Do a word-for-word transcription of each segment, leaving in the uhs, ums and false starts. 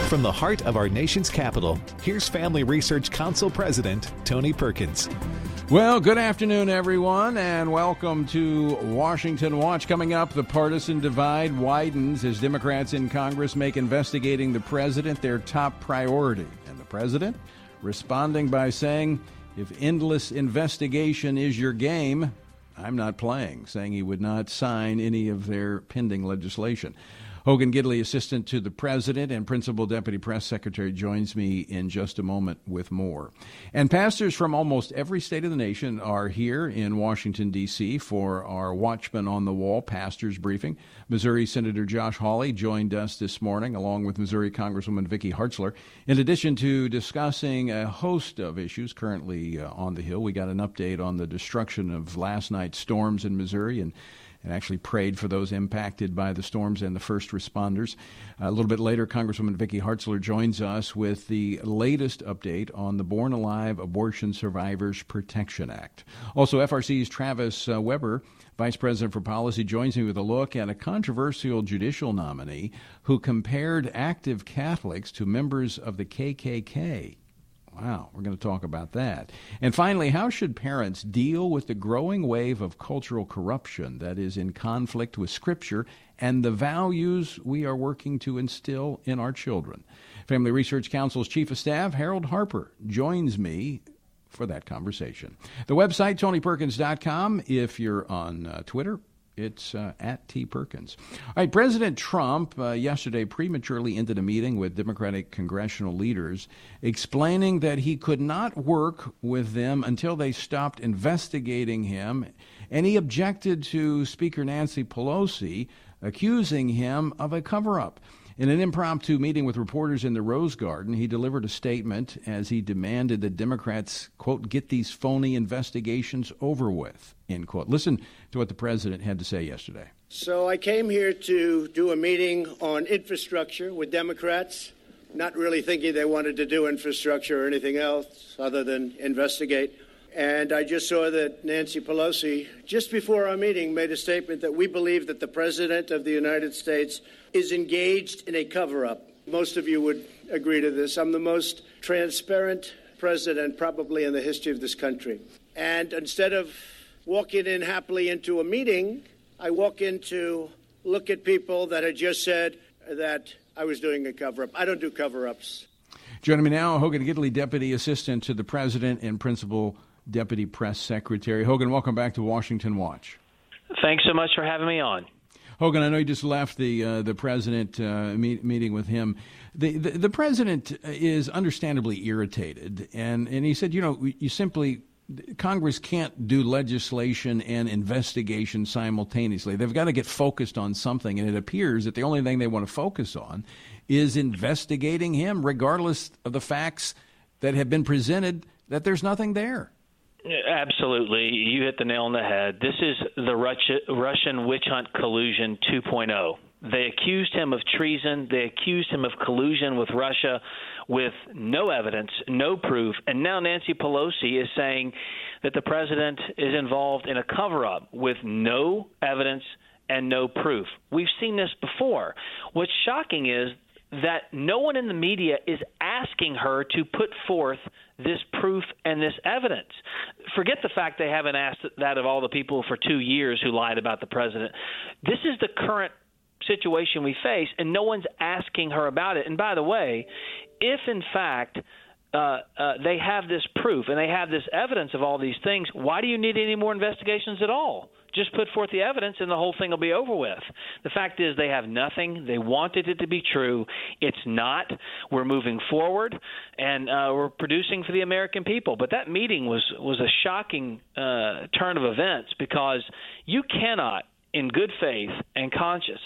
From the heart of our nation's capital, here's Family Research Council President Tony Perkins. Well, good afternoon, everyone, and welcome to Washington Watch. Coming up, the partisan divide widens as Democrats in Congress make investigating the president their top priority. And the president responding by saying, if endless investigation is your game, I'm not playing, saying he would not sign any of their pending legislation. Hogan Gidley, Assistant to the President and Principal Deputy Press Secretary, joins me in just a moment with more. And pastors from almost every state of the nation are here in Washington, D C for our Watchmen on the Wall Pastors Briefing. Missouri Senator Josh Hawley joined us this morning, along with Missouri Congresswoman Vicky Hartzler. In addition to discussing a host of issues currently uh, on the Hill, we got an update on the destruction of last night's storms in Missouri and and actually prayed for those impacted by the storms and the first responders. A little bit later, Congresswoman Vicky Hartzler joins us with the latest update on the Born Alive Abortion Survivors Protection Act. Also, F R C's Travis uh, Weber, Vice President for Policy, joins me with a look at a controversial judicial nominee who compared active Catholics to members of the K K K. Wow, we're going to talk about that. And finally, how should parents deal with the growing wave of cultural corruption that is in conflict with Scripture and the values we are working to instill in our children? Family Research Council's Chief of Staff, Harold Harper, joins me for that conversation. The website, tony perkins dot com. If you're on uh, Twitter, it's uh, at T. Perkins. All right, President Trump uh, yesterday prematurely ended a meeting with Democratic congressional leaders explaining that he could not work with them until they stopped investigating him, and he objected to Speaker Nancy Pelosi accusing him of a cover-up. In an impromptu meeting with reporters in the Rose Garden, he delivered a statement as he demanded that Democrats, quote, get these phony investigations over with, end quote. Listen to what the president had to say yesterday. So I came here to do a meeting on infrastructure with Democrats, not really thinking they wanted to do infrastructure or anything else other than investigate. And I just saw that Nancy Pelosi, just before our meeting, made a statement that we believe that the President of the United States is engaged in a cover-up. Most of you would agree to this. I'm the most transparent president probably in the history of this country. And instead of walking in happily into a meeting, I walk in to look at people that had just said that I was doing a cover-up. I don't do cover-ups. Joining me now, Hogan Gidley, Deputy Assistant to the President and Principal Deputy Press Secretary. Hogan, welcome back to Washington Watch. Thanks so much for having me on. Hogan, I know you just left the uh, the president uh, meet, meeting with him. The, the the president is understandably irritated, and, and he said, you know, you simply Congress can't do legislation and investigation simultaneously. They've got to get focused on something, and it appears that the only thing they want to focus on is investigating him, regardless of the facts that have been presented that there's nothing there. Absolutely. You hit the nail on the head. This is the Russian witch hunt collusion two point oh. They accused him of treason. They accused him of collusion with Russia with no evidence, no proof. And now Nancy Pelosi is saying that the president is involved in a cover-up with no evidence and no proof. We've seen this before. What's shocking is that no one in the media is asking her to put forth this proof and this evidence. Forget the fact they haven't asked that of all the people for two years who lied about the president. This is the current situation we face, and no one's asking her about it. And by the way, if in fact uh, uh, they have this proof and they have this evidence of all these things, why do you need any more investigations at all? Just put forth the evidence and the whole thing will be over with. The fact is they have nothing. They wanted it to be true. It's not. We're moving forward, and uh, we're producing for the American people. But that meeting was, was a shocking uh, turn of events, because you cannot, in good faith and conscience,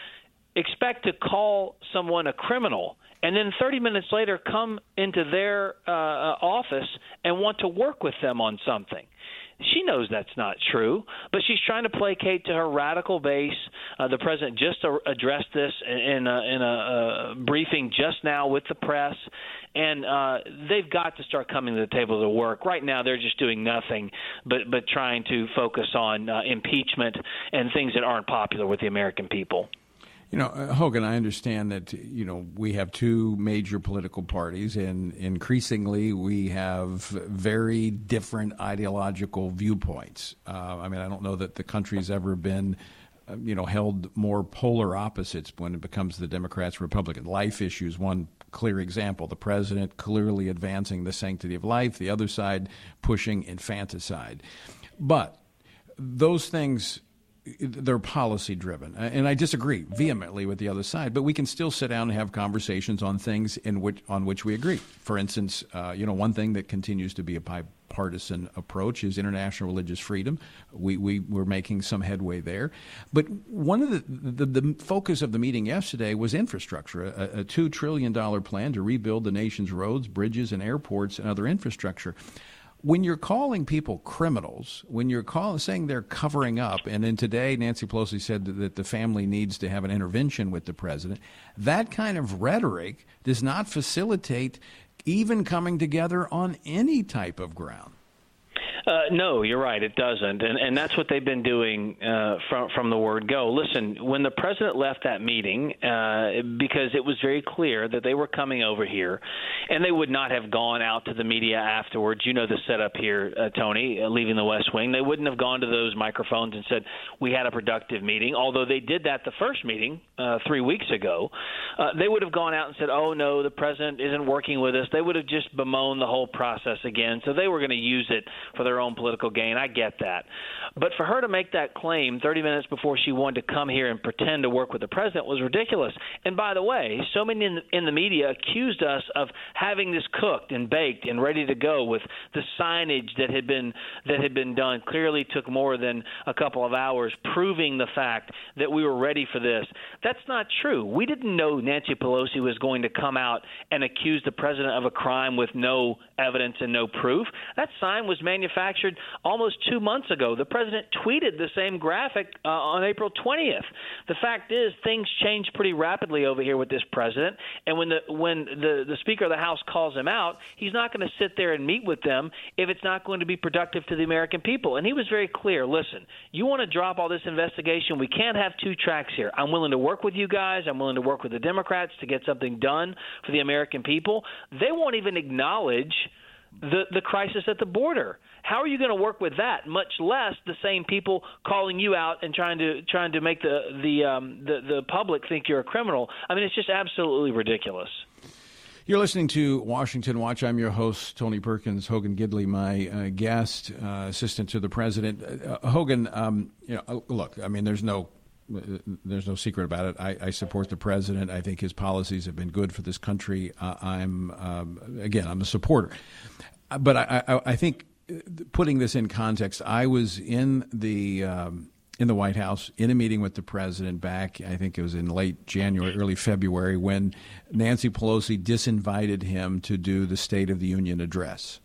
expect to call someone a criminal and then thirty minutes later come into their uh, office and want to work with them on something. She knows that's not true, but she's trying to placate to her radical base. Uh, the president just uh, addressed this in a, in a, a briefing just now with the press, and uh, they've got to start coming to the table to work. Right now they're just doing nothing but, but trying to focus on uh, impeachment and things that aren't popular with the American people. You know, uh, Hogan, I understand that, you know, we have two major political parties, and increasingly we have very different ideological viewpoints. Uh, I mean, I don't know that the country's ever been, uh, you know, held more polar opposites when it becomes the Democrats, Republican. Life issues, one clear example. The president clearly advancing the sanctity of life, the other side pushing infanticide. But those things, they're policy driven. And I disagree vehemently with the other side, but we can still sit down and have conversations on things in which, on which we agree. For instance, uh, you know, one thing that continues to be a bipartisan approach is international religious freedom. We, we, we're making some headway there. But one of the, the, the focus of the meeting yesterday was infrastructure, a, a two trillion dollars plan to rebuild the nation's roads, bridges, and airports and other infrastructure. When you're calling people criminals, when you're calling, saying they're covering up, and then today Nancy Pelosi said that the family needs to have an intervention with the president, that kind of rhetoric does not facilitate even coming together on any type of ground. Uh, no, you're right. It doesn't. And, and that's what they've been doing uh, from, from the word go. Listen, when the president left that meeting, uh, because it was very clear that they were coming over here, and they would not have gone out to the media afterwards. You know the setup here, uh, Tony, uh, leaving the West Wing. They wouldn't have gone to those microphones and said, we had a productive meeting, although they did that the first meeting uh, three weeks ago. Uh, they would have gone out and said, oh, no, the president isn't working with us. They would have just bemoaned the whole process again. So they were going to use it for their own political gain. I get that. But for her to make that claim thirty minutes before she wanted to come here and pretend to work with the president was ridiculous. And by the way, so many in the, in the media accused us of having this cooked and baked and ready to go with the signage that had been that had been done. Clearly took more than a couple of hours, proving the fact that we were ready for this. That's not true. We didn't know Nancy Pelosi was going to come out and accuse the president of a crime with no evidence and no proof. That sign was manufactured almost two months ago. The president tweeted the same graphic uh, on April twentieth. The fact is, things change pretty rapidly over here with this president, and when the when the, the Speaker of the House calls him out, he's not going to sit there and meet with them if it's not going to be productive to the American people. And he was very clear, listen, you want to drop all this investigation, we can't have two tracks here. I'm willing to work with you guys. I'm willing to work with the Democrats to get something done for the American people. They won't even acknowledge the the crisis at the border. How are you going to work with that? Much less the same people calling you out and trying to trying to make the the um, the, the public think you're a criminal. I mean, it's just absolutely ridiculous. You're listening to Washington Watch. I'm your host, Tony Perkins. Hogan Gidley, my uh, guest, uh, assistant to the president. Uh, Hogan, um, you know, look, I mean, there's no. There's no secret about it. I, I support the president. I think his policies have been good for this country. Uh, I'm, um, again, I'm a supporter. But I, I, I think putting this in context, I was in the um, in the White House in a meeting with the president back, I think it was in late January, early February, when Nancy Pelosi disinvited him to do the State of the Union address.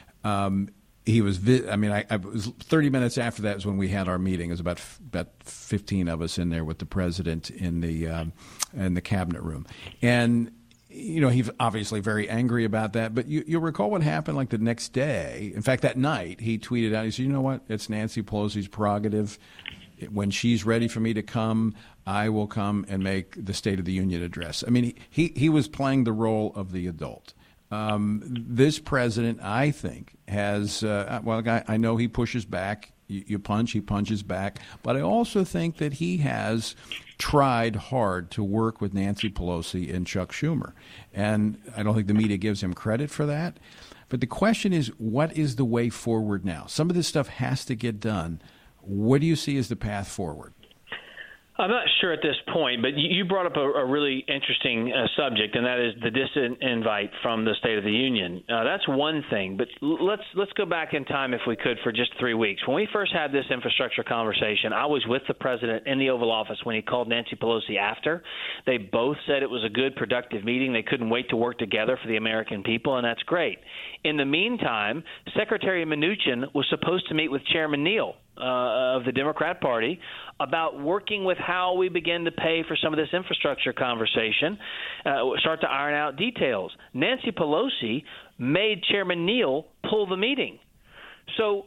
Um He was, I mean, I, I was thirty minutes after that is when we had our meeting. It was about about fifteen of us in there with the president in the um, in the cabinet room, and you know he's obviously very angry about that. But you you'll recall what happened like the next day. In fact, that night he tweeted out. He said, "You know what? It's Nancy Pelosi's prerogative. When she's ready for me to come, I will come and make the State of the Union address." I mean, he he, he was playing the role of the adult. Um, this president, I think, has, uh, well, I, I know he pushes back. You, you punch, he punches back. But I also think that he has tried hard to work with Nancy Pelosi and Chuck Schumer. And I don't think the media gives him credit for that. But the question is, what is the way forward now? Some of this stuff has to get done. What do you see as the path forward? I'm not sure at this point, but you brought up a, a really interesting uh, subject, and that is the disinvite from the State of the Union. Uh, that's one thing, but let's let's go back in time, if we could, for just three weeks. When we first had this infrastructure conversation, I was with the president in the Oval Office when he called Nancy Pelosi after. They both said it was a good, productive meeting. They couldn't wait to work together for the American people, and that's great. In the meantime, Secretary Mnuchin was supposed to meet with Chairman Neal Uh, of the Democrat Party about working with how we begin to pay for some of this infrastructure conversation, uh, start to iron out details. Nancy Pelosi made Chairman Neal pull the meeting. So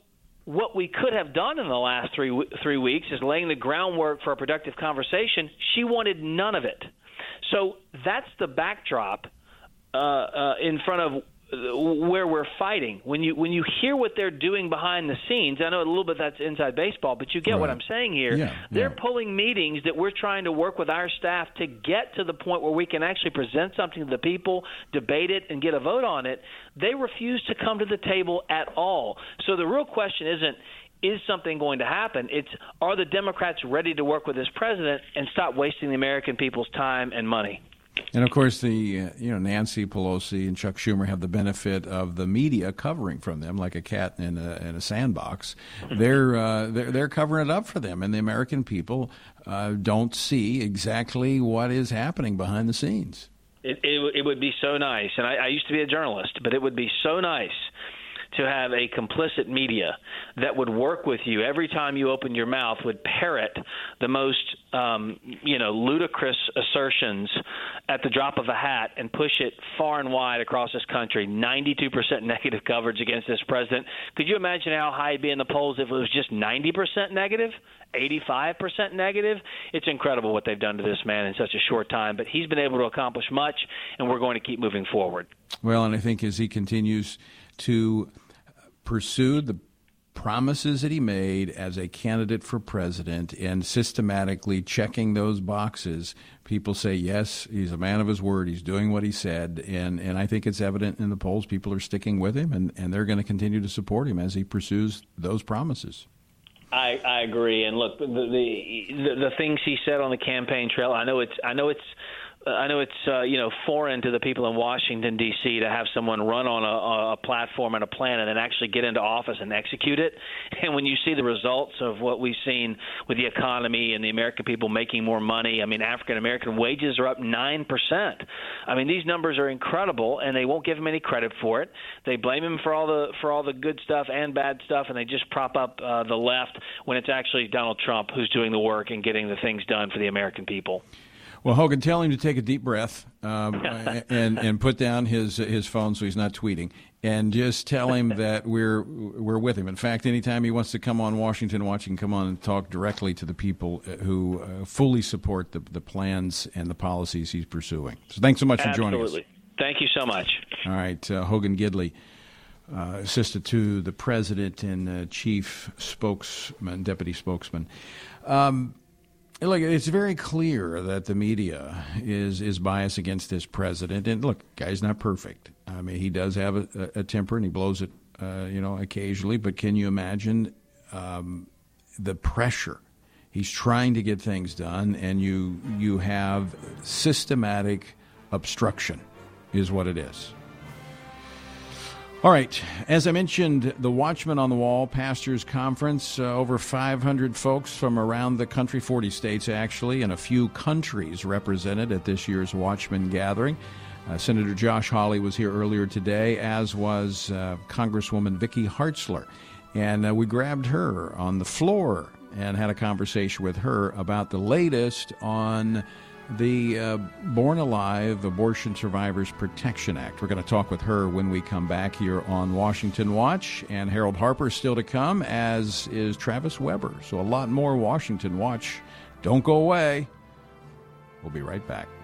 what we could have done in the last three three weeks is laying the groundwork for a productive conversation. She wanted none of it. So that's the backdrop uh, uh, in front of where we're fighting. When you when you hear what they're doing behind the scenes, I know a little bit that's inside baseball, but you get right. what I'm saying here. Yeah, they're yeah. pulling meetings that we're trying to work with our staff to get to the point where we can actually present something to the people, debate it, and get a vote on it. They refuse to come to the table at all. So the real question isn't, is something going to happen? It's, are the Democrats ready to work with this president and stop wasting the American people's time and money? And, of course, the uh, you know Nancy Pelosi and Chuck Schumer have the benefit of the media covering from them like a cat in a, in a sandbox. They're, uh, they're they're covering it up for them, and the American people uh, don't see exactly what is happening behind the scenes. It, it, it would be so nice, and I, I used to be a journalist, but it would be so nice to have a complicit media that would work with you every time you open your mouth, would parrot the most, um, you know, ludicrous assertions at the drop of a hat and push it far and wide across this country. ninety-two percent negative coverage against this president. Could you imagine how high he'd be in the polls if it was just ninety percent negative, eighty-five percent negative? It's incredible what they've done to this man in such a short time, but he's been able to accomplish much, and we're going to keep moving forward. Well, and I think as he continues to pursue the promises that he made as a candidate for president and systematically checking those boxes, people say, yes, he's a man of his word. He's doing what he said. And, and I think it's evident in the polls. People are sticking with him, and, and they're going to continue to support him as he pursues those promises. I, I agree. And look, the, the the things he said on the campaign trail, I know it's I know it's I know it's uh, you know foreign to the people in Washington, D C to have someone run on a, a platform and a plan and then actually get into office and execute it. And when you see the results of what we've seen with the economy and the American people making more money, I mean, African American wages are up nine percent. I mean, these numbers are incredible, and they won't give him any credit for it. They blame him for all the for all the good stuff and bad stuff, and they just prop up uh, the left when it's actually Donald Trump who's doing the work and getting the things done for the American people. Well, Hogan, tell him to take a deep breath um, and and put down his his phone so he's not tweeting, and just tell him that we're we're with him. In fact, anytime he wants to come on Washington Watch, he can come on and talk directly to the people who uh, fully support the the plans and the policies he's pursuing. So thanks so much Absolutely. for joining us. Absolutely. Thank you so much. All right, uh, Hogan Gidley, uh, assistant to the president and uh, chief spokesman, deputy spokesman. Um, Look, it's very clear that the media is is biased against this president. And look, guy's not perfect. I mean, he does have a, a temper, and he blows it, uh, you know, occasionally. But can you imagine um, the pressure? He's trying to get things done, and you you have systematic obstruction, is what it is. All right. As I mentioned, the Watchman on the Wall Pastors Conference, uh, over five hundred folks from around the country, forty states actually, and a few countries represented at this year's Watchman gathering. Uh, Senator Josh Hawley was here earlier today, as was uh, Congresswoman Vicky Hartzler. And uh, we grabbed her on the floor and had a conversation with her about the latest on the uh, Born Alive Abortion Survivors Protection Act. We're going to talk with her when we come back here on Washington Watch. And Harold Harper is still to come, as is Travis Weber. So a lot more Washington Watch. Don't go away. We'll be right back.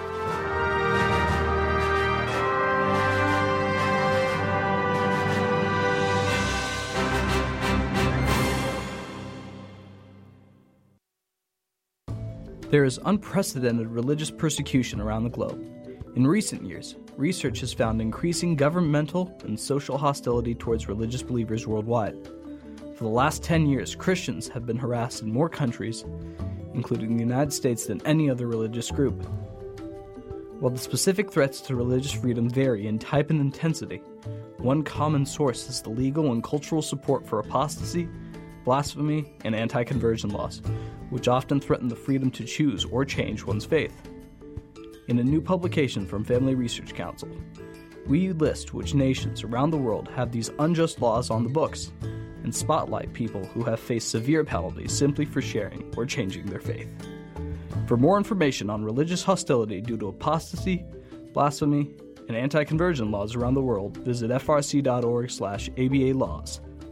There is unprecedented religious persecution around the globe. In recent years, research has found increasing governmental and social hostility towards religious believers worldwide. For the last ten years, Christians have been harassed in more countries, including the United States, than any other religious group. While the specific threats to religious freedom vary in type and intensity, one common source is the legal and cultural support for apostasy, blasphemy, and anti-conversion laws, which often threaten the freedom to choose or change one's faith. In a new publication from Family Research Council, we list which nations around the world have these unjust laws on the books and spotlight people who have faced severe penalties simply for sharing or changing their faith. For more information on religious hostility due to apostasy, blasphemy, and anti-conversion laws around the world, visit f r c dot org slash A B A laws.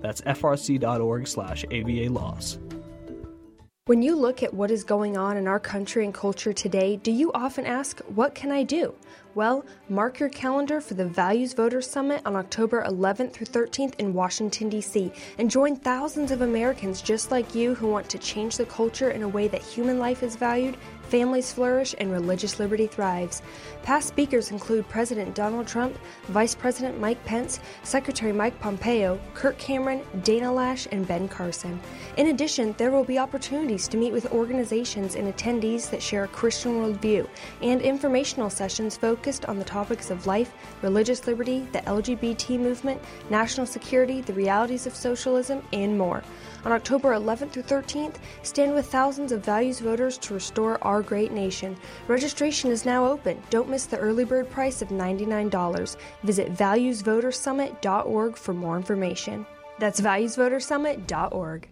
That's frc.org slash ABA laws. When you look at what is going on in our country and culture today, do you often ask, what can I do? Well, mark your calendar for the Values Voters Summit on October eleventh through thirteenth in Washington, D C, and join thousands of Americans just like you who want to change the culture in a way that human life is valued, families flourish, and religious liberty thrives. Past speakers include President Donald Trump, Vice President Mike Pence, Secretary Mike Pompeo, Kirk Cameron, Dana Lash, and Ben Carson. In addition, there will be opportunities to meet with organizations and attendees that share a Christian worldview, and informational sessions focused on the topics of life, religious liberty, the L G B T movement, national security, the realities of socialism, and more. On October eleventh through thirteenth, stand with thousands of values voters to restore our great nation. Registration is now open. Don't miss the early bird price of ninety-nine dollars. Visit values voter summit dot org for more information. That's values voter summit dot org.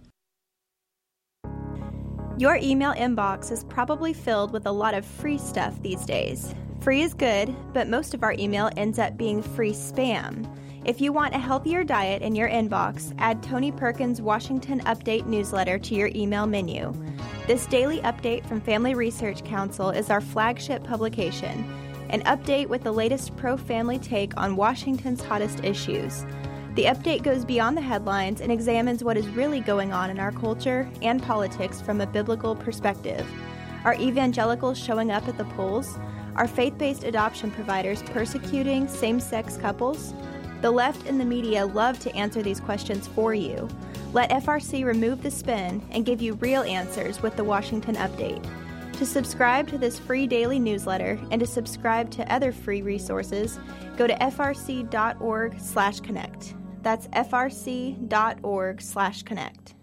Your email inbox is probably filled with a lot of free stuff these days. Free is good, but most of our email ends up being free spam. If you want a healthier diet in your inbox, add Tony Perkins' Washington Update newsletter to your email menu. This daily update from Family Research Council is our flagship publication, an update with the latest pro-family take on Washington's hottest issues. The update goes beyond the headlines and examines what is really going on in our culture and politics from a biblical perspective. Are evangelicals showing up at the polls? Are faith-based adoption providers persecuting same-sex couples? The left and the media love to answer these questions for you. Let F R C remove the spin and give you real answers with the Washington Update. To subscribe to this free daily newsletter and to subscribe to other free resources, go to frc.org slash connect. That's frc.org slash connect.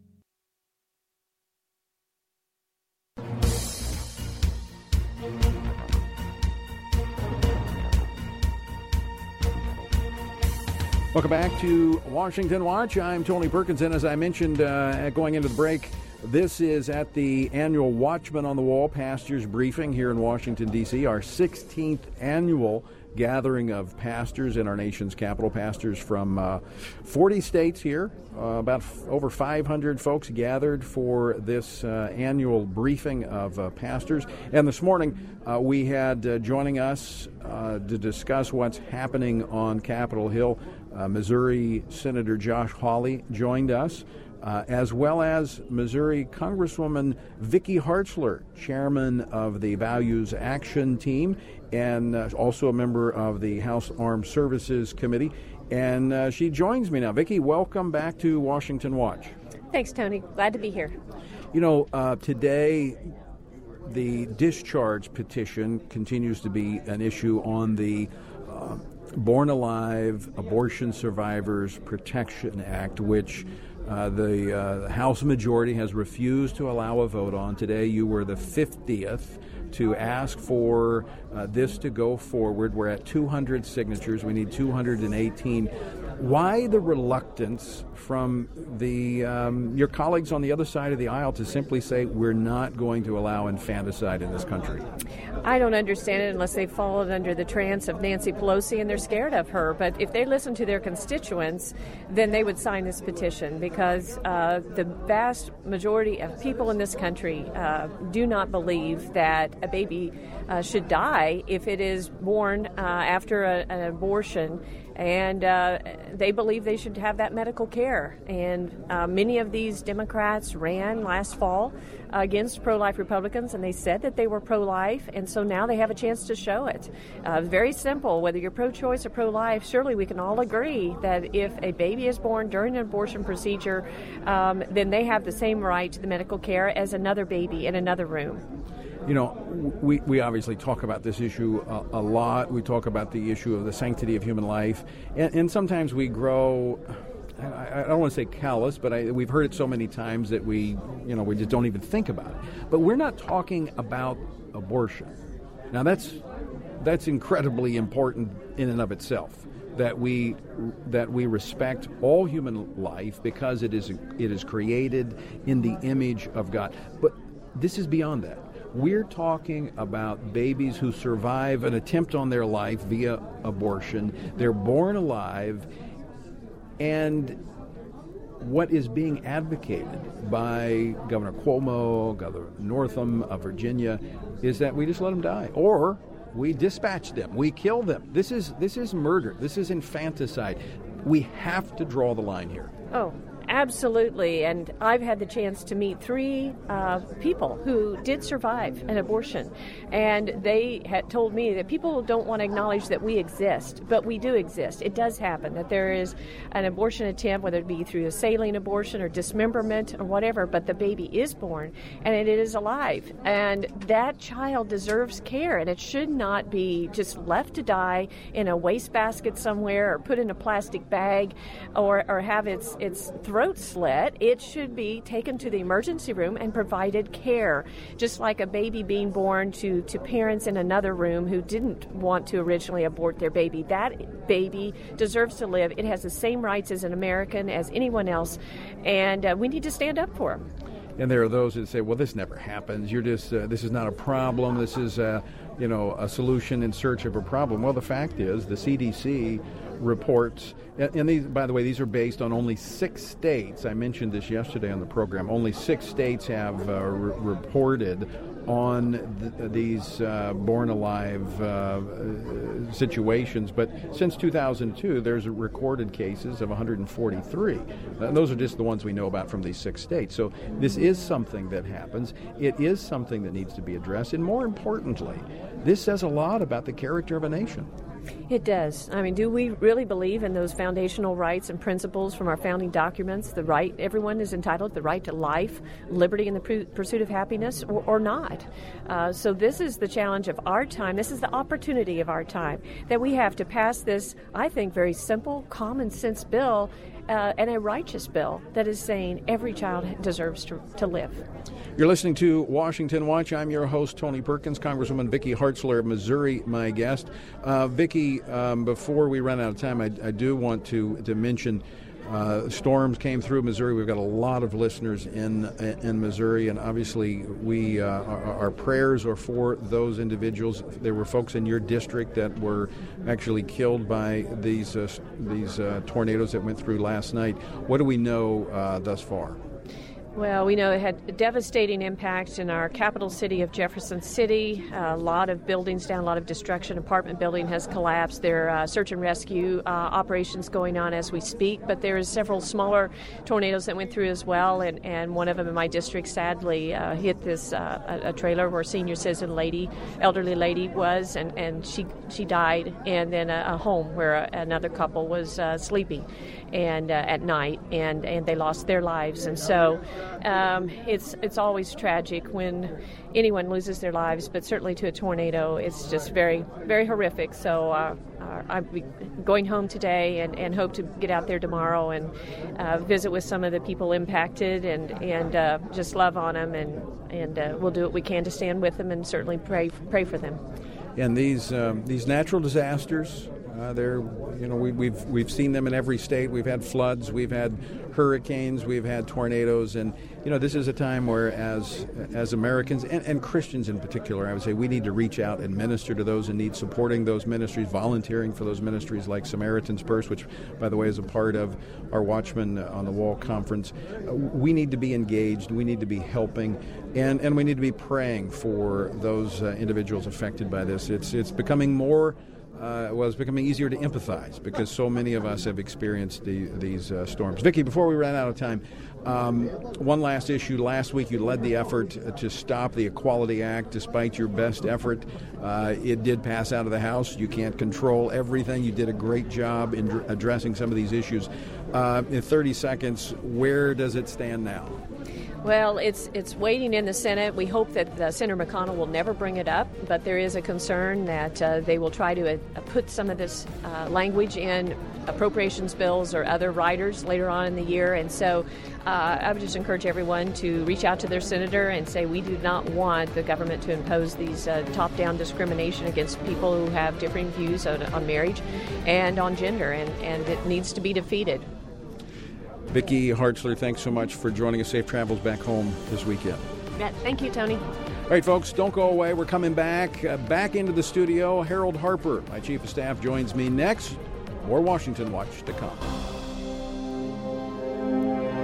Welcome back to Washington Watch. I'm Tony Perkins, and as I mentioned uh, going into the break, this is at the annual Watchman on the Wall Pastors Briefing here in Washington, D C, our sixteenth annual gathering of pastors in our nation's capital, pastors from uh, forty states here. Uh, about f- over five hundred folks gathered for this uh, annual briefing of uh, pastors. And this morning, uh, we had uh, joining us uh, to discuss what's happening on Capitol Hill, uh, Missouri Senator Josh Hawley joined us, uh, as well as Missouri Congresswoman Vicky Hartzler, chairman of the Values Action Team, and uh, also a member of the House Armed Services Committee. And uh, she joins me now. Vicki, welcome back to Washington Watch. Thanks, Tony. Glad to be here. You know, uh, today the discharge petition continues to be an issue on the uh, Born Alive Abortion Survivors Protection Act, which uh, the uh, House majority has refused to allow a vote on. Today you were the fiftieth to ask for uh, this to go forward. We're at two hundred signatures. We need two hundred eighteen. Why the reluctance from the um, your colleagues on the other side of the aisle to simply say we're not going to allow infanticide in this country? I don't understand it unless they've fallen under the trance of Nancy Pelosi and they're scared of her. But if they listen to their constituents, then they would sign this petition, because uh, the vast majority of people in this country uh, do not believe that a baby uh, should die if it is born uh, after a, an abortion. And uh, they believe they should have that medical care. And uh, many of these Democrats ran last fall against pro-life Republicans, and they said that they were pro-life, and so now they have a chance to show it. Uh, very simple. Whether you're pro-choice or pro-life, surely we can all agree that if a baby is born during an abortion procedure, um, then they have the same right to the medical care as another baby in another room. You know, we, we obviously talk about this issue a, a lot. We talk about the issue of the sanctity of human life. And, and sometimes we grow, I, I don't want to say callous, but I, we've heard it so many times that we, you know, we just don't even think about it. But we're not talking about abortion. Now, that's that's incredibly important in and of itself, that we that we respect all human life because it is it is created in the image of God. But this is beyond that. We're talking about babies who survive an attempt on their life via abortion. They're born alive, and what is being advocated by Governor Cuomo, Governor Northam of Virginia, is that we just let them die, or we dispatch them, we kill them. This is this is murder. This is infanticide. We have to draw the line here. Oh, absolutely. And I've had the chance to meet three uh, people who did survive an abortion. And they had told me that people don't want to acknowledge that we exist, but we do exist. It does happen that there is an abortion attempt, whether it be through a saline abortion or dismemberment or whatever, but the baby is born and it is alive. And that child deserves care, and it should not be just left to die in a wastebasket somewhere or put in a plastic bag or, or have its, its throat slit. It should be taken to the emergency room and provided care, just like a baby being born to, to parents in another room who didn't want to originally abort their baby. That baby deserves to live. It has the same rights as an American, as anyone else, and uh, we need to stand up for them. And there are those that say, well, this never happens. You're just, uh, this is not a problem. This is, uh, you know, a solution in search of a problem. Well, the fact is the C D C reports, and these, by the way, these are based on only six states. I mentioned this yesterday on the program. Only six states have uh, re- reported on th- these uh, born alive uh, situations. But since two thousand two, there's recorded cases of one hundred forty-three. Uh, those are just the ones we know about from these six states. So this is something that happens. It is something that needs to be addressed. And more importantly, this says a lot about the character of a nation. It does. I mean, do we really believe in those foundational rights and principles from our founding documents? The right, everyone is entitled to the right to life, liberty, and the pr- pursuit of happiness, or, or not. Uh, so this is the challenge of our time. This is the opportunity of our time, that we have to pass this, I think, very simple, common sense bill uh, and a righteous bill that is saying every child deserves to, to live. You're listening to Washington Watch. I'm your host, Tony Perkins. Congresswoman Vicki Hartzler of Missouri, my guest. Uh, Vicki, um, before we run out of time, I, I do want to, to mention uh, storms came through Missouri. We've got a lot of listeners in in Missouri, and obviously we uh, our, our prayers are for those individuals. There were folks in your district that were actually killed by these uh, these uh, tornadoes that went through last night. What do we know uh, thus far? Well, we know it had a devastating impact in our capital city of Jefferson City. Uh, a lot of buildings down, a lot of destruction. Apartment building has collapsed. There are uh, search and rescue uh, operations going on as we speak, but there is several smaller tornadoes that went through as well, and, and one of them in my district sadly uh, hit this uh, a, a trailer where a senior citizen lady, elderly lady was, and, and she she died, and then a, a home where a, another couple was uh, sleeping and uh, at night, and, and they lost their lives. And so um, it's it's always tragic when anyone loses their lives, but certainly to a tornado, it's just very, very horrific. So uh, uh, I'm going home today and, and hope to get out there tomorrow and uh, visit with some of the people impacted and, and uh, just love on them, and, and uh, we'll do what we can to stand with them and certainly pray pray for them. And these um, these natural disasters, uh, they're you know we, we've we've seen them in every state. We've had floods, we've had hurricanes, we've had tornadoes, and you know this is a time where, as as Americans and, and Christians in particular, I would say we need to reach out and minister to those in need, supporting those ministries, volunteering for those ministries like Samaritan's Purse, which, by the way, is a part of our Watchmen on the Wall conference. Uh, we need to be engaged. We need to be helping, and and we need to be praying for those uh, individuals affected by this. It's it's becoming more. Uh, well, it's becoming easier to empathize because so many of us have experienced the, these uh, storms. Vicki, before we run out of time, um, one last issue. Last week you led the effort to stop the Equality Act. Despite your best effort, uh, it did pass out of the House. You can't control everything. You did a great job in dr- addressing some of these issues. Uh, in thirty seconds, where does it stand now? Well, it's it's waiting in the Senate. We hope that uh, Senator McConnell will never bring it up, but there is a concern that uh, they will try to uh, put some of this uh, language in appropriations bills or other riders later on in the year. And so uh, I would just encourage everyone to reach out to their senator and say we do not want the government to impose these uh, top-down discrimination against people who have differing views on, on marriage and on gender, and, and it needs to be defeated. Vicki Hartzler, thanks so much for joining us. Safe travels back home this weekend. Yeah, thank you, Tony. All right, folks, don't go away. We're coming back, uh, back into the studio. Harold Harper, my chief of staff, joins me next. More Washington Watch to come.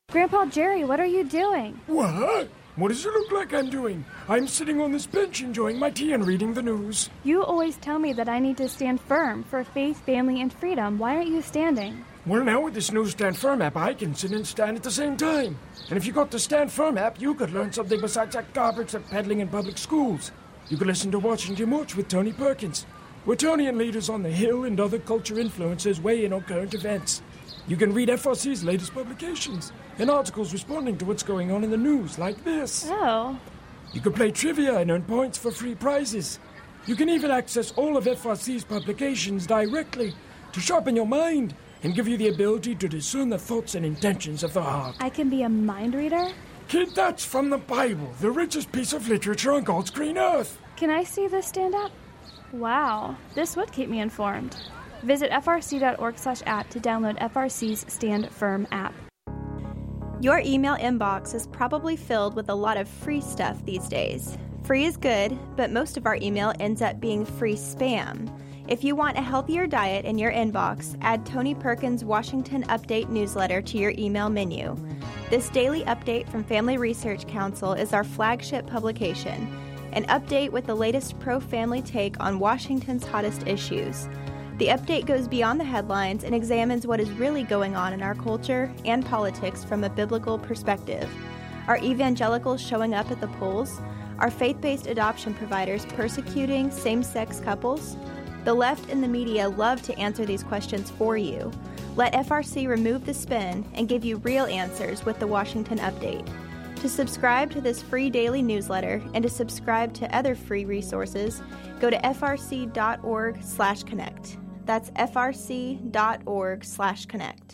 Grandpa Jerry, what are you doing? What? What does it look like I'm doing? I'm sitting on this bench enjoying my tea and reading the news. You always tell me that I need to stand firm for faith, family, and freedom. Why aren't you standing? Well, now with this new Stand Firm app, I can sit and stand at the same time. And if you got the Stand Firm app, you could learn something besides that garbage they're peddling in public schools. You could listen to Washington Watch with Tony Perkins, where Tony and leaders on the Hill and other culture influencers weigh in on current events. You can read F R C's latest publications and articles responding to what's going on in the news, like this. Oh. You can play trivia and earn points for free prizes. You can even access all of F R C's publications directly to sharpen your mind and give you the ability to discern the thoughts and intentions of the heart. I can be a mind reader? Kid, that's from the Bible, the richest piece of literature on God's green earth. Can I see this stand-up? Wow, this would keep me informed. Visit F R C dot org slash app to download F R C's Stand Firm app. Your email inbox is probably filled with a lot of free stuff these days. Free is good, but most of our email ends up being free spam. If you want a healthier diet in your inbox, add Tony Perkins' Washington Update newsletter to your email menu. This daily update from Family Research Council is our flagship publication, an update with the latest pro-family take on Washington's hottest issues. The update goes beyond the headlines and examines what is really going on in our culture and politics from a biblical perspective. Are evangelicals showing up at the polls? Are faith-based adoption providers persecuting same-sex couples? The left and the media love to answer these questions for you. Let F R C remove the spin and give you real answers with the Washington Update. To subscribe to this free daily newsletter and to subscribe to other free resources, go to F R C dot org slash connect. That's F R C dot org slash connect.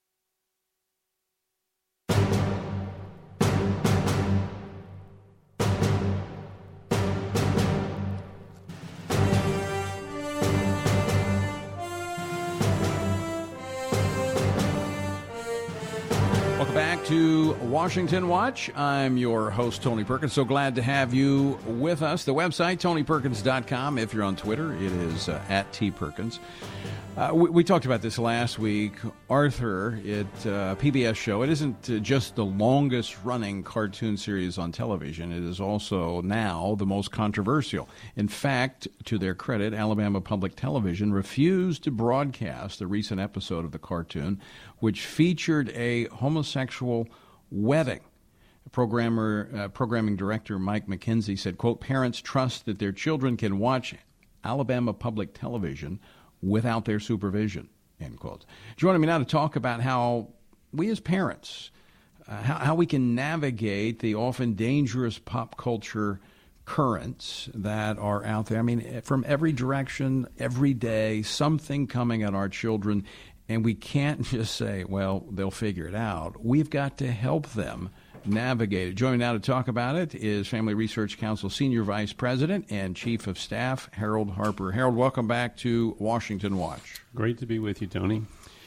Welcome back to Washington Watch. I'm your host, Tony Perkins. So glad to have you with us. The website, tony perkins dot com. If you're on Twitter, it is uh, at T Perkins. Uh, we, we talked about this last week. Arthur, it uh, P B S show, it isn't uh, just the longest-running cartoon series on television. It is also now the most controversial. In fact, to their credit, Alabama Public Television refused to broadcast the recent episode of the cartoon, which featured a homosexual wedding. Programmer, uh, programming director Mike McKenzie said, quote, "Parents trust that their children can watch Alabama Public Television without their supervision," end quote. Joining me now to talk about how we as parents, uh, how, how we can navigate the often dangerous pop culture currents that are out there. I mean, from every direction, every day, something coming at our children, and we can't just say, well, they'll figure it out. We've got to help them navigate it. Joining me now to talk about it is Family Research Council Senior Vice President and Chief of Staff, Harold Harper. Harold, welcome back to Washington Watch. Great to be with you, Tony.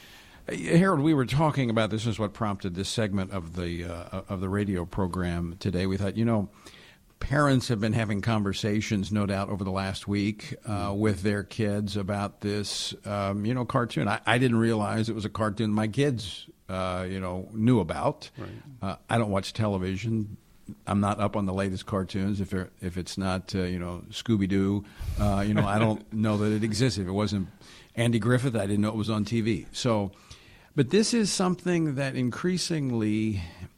Harold, we were talking about this is what prompted this segment of the uh, of the radio program today. We thought, you know, parents have been having conversations, no doubt, over the last week uh, with their kids about this, um, you know, cartoon. I, I didn't realize it was a cartoon my kids, uh, you know, knew about. Right. Uh, I don't watch television. I'm not up on the latest cartoons. If they're, if it's not, uh, you know, Scooby-Doo, uh, you know, I don't know that it exists. If it wasn't Andy Griffith, I didn't know it was on T V. So, but this is something that increasingly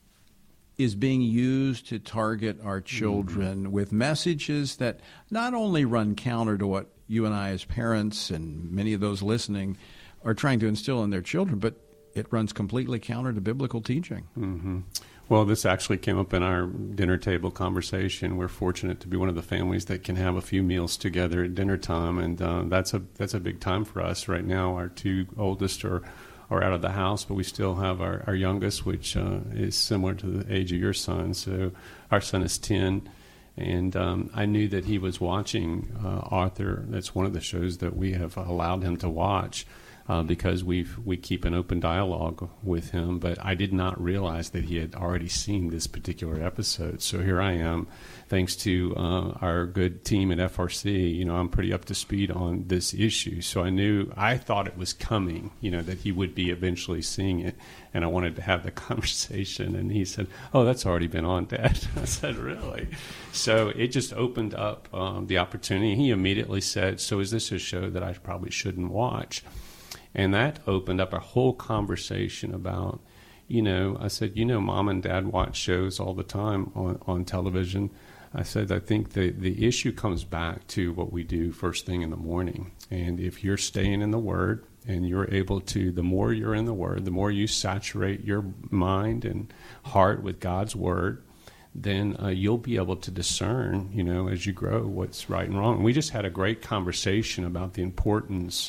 is being used to target our children mm-hmm. with messages that not only run counter to what you and I as parents and many of those listening are trying to instill in their children, but it runs completely counter to biblical teaching. Mm-hmm. Well, this actually came up in our dinner table conversation. We're fortunate to be one of the families that can have a few meals together at dinner time, and uh, that's a that's a big time for us right now. Our two oldest are are out of the house, but we still have our, our youngest, which uh, is similar to the age of your son. So our son is ten, and um, I knew that he was watching uh, Arthur. That's one of the shows that we have allowed him to watch. uh, because we've we keep an open dialogue with him. But I did not realize that he had already seen this particular episode. So here I am, thanks to uh, our good team at F R C. You know, I'm pretty up to speed on this issue. So I knew I thought it was coming. You know, that he would be eventually seeing it, and I wanted to have the conversation. And he said, "Oh, that's already been on, Dad." I said, "Really?" So it just opened up um, the opportunity. He immediately said, "So is this a show that I probably shouldn't watch?" And that opened up a whole conversation about, you know, I said, you know, Mom and Dad watch shows all the time on, on television. I said, I think the, the issue comes back to what we do first thing in the morning. And if you're staying in the Word and you're able to, the more you're in the Word, the more you saturate your mind and heart with God's Word, then uh, you'll be able to discern, you know, as you grow, what's right and wrong. And we just had a great conversation about the importance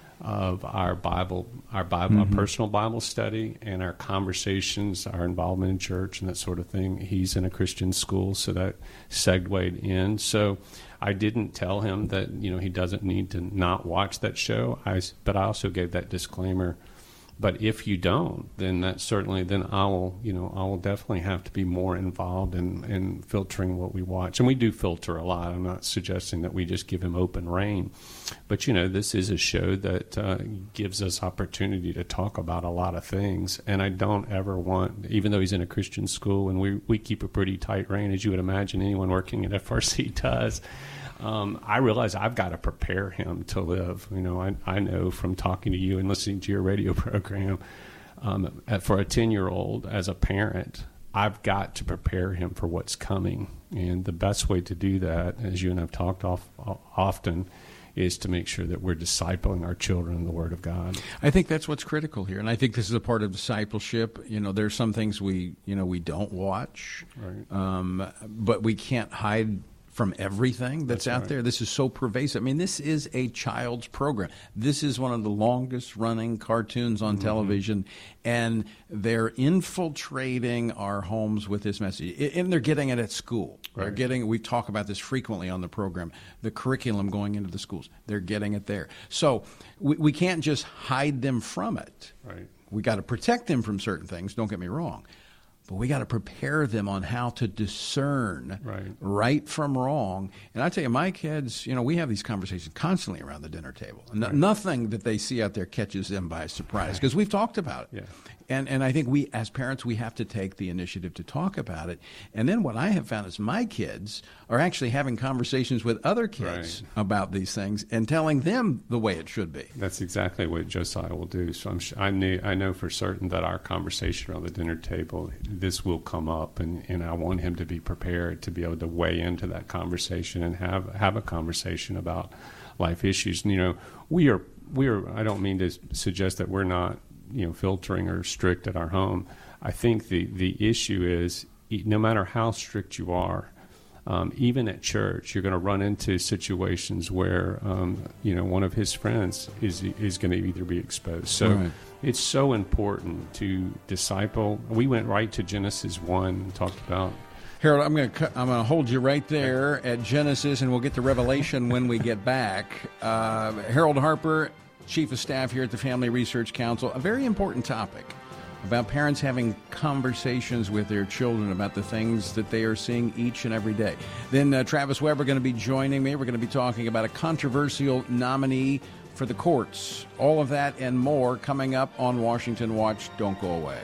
of our Bible, our Bible, mm-hmm. our personal Bible study, and our conversations, our involvement in church, and that sort of thing. He's in a Christian school, so that segued in. So I didn't tell him that, you know, he doesn't need to not watch that show. I, but I also gave that disclaimer. But if you don't, then that certainly, then I will, you know, I will definitely have to be more involved in, in filtering what we watch. And we do filter a lot. I'm not suggesting that we just give him open rein. But, you know, this is a show that uh, gives us opportunity to talk about a lot of things. And I don't ever want, even though he's in a Christian school and we, we keep a pretty tight rein, as you would imagine anyone working at F R C does, Um, I realize I've got to prepare him to live. You know, I, I know from talking to you and listening to your radio program, um, for a ten-year-old, as a parent, I've got to prepare him for what's coming. And the best way to do that, as you and I've talked off, often, is to make sure that we're discipling our children in the Word of God. I think that's what's critical here, and I think this is a part of discipleship. You know, there's some things we, you know, we don't watch, right. um, but we can't hide from everything that's, that's out right. there. This is so pervasive. I mean, this is a child's program. This is one of the longest running cartoons on mm-hmm. television, and they're infiltrating our homes with this message. And they're getting it at school. Right. They're getting, we talk about this frequently on the program, the curriculum going into the schools. They're getting it there. So we, we can't just hide them from it. Right. We got to protect them from certain things, don't get me wrong. But we got to prepare them on how to discern right. right from wrong. And I tell you, my kids, you know, we have these conversations constantly around the dinner table. No, right. Nothing that they see out there catches them by surprise because we've talked about it. Yeah. And and I think we, as parents, we have to take the initiative to talk about it. And then what I have found is my kids are actually having conversations with other kids right. about these things and telling them the way it should be. That's exactly what Josiah will do. So I'm, I knew, I know for certain that our conversation around the dinner table, this will come up, and, and I want him to be prepared to be able to weigh into that conversation and have have a conversation about life issues. And, you know, we are we are. I don't mean to suggest that we're not, you know, filtering or strict at our home. I think the, the issue is, no matter how strict you are, um, even at church, you're going to run into situations where, um, you know, one of his friends is is going to either be exposed. So right. it's so important to disciple. We went right to Genesis one and talked about. Harold, I'm going to I'm going to hold you right there at Genesis, and we'll get to Revelation when we get back. Uh, Harold Harper, Chief of Staff here at the Family Research Council. A very important topic about parents having conversations with their children about the things that they are seeing each and every day. Then uh, Travis Weber going to be joining me. We're going to be talking about a controversial nominee for the courts. All of that and more coming up on Washington Watch. Don't go away.